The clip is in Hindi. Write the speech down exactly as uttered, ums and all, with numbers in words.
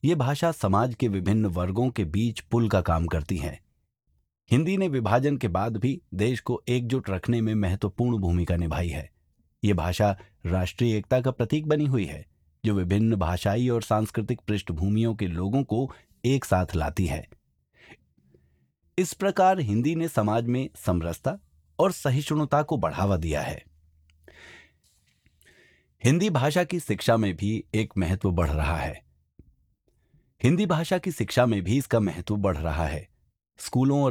ये भाषा समाज के विभिन्न वर्गों के बीच पुल का काम करती है। हिंदी ने विभाजन के बाद भी देश को एकजुट रखने में महत्वपूर्ण भूमिका निभाई है। ये भाषा राष्ट्रीय एकता का प्रतीक बनी हुई है, जो विभिन्न भाषाई और सांस्कृतिक पृष्ठभूमियों के लोगों को एक साथ लाती है। इस प्रकार हिंदी ने समाज में समरसता और सहिष्णुता को बढ़ावा दिया है। हिंदी भाषा की शिक्षा में भी एक महत्व बढ़ रहा है। हिंदी भाषा की शिक्षा में भी इसका महत्व बढ़ रहा है। स्कूलों और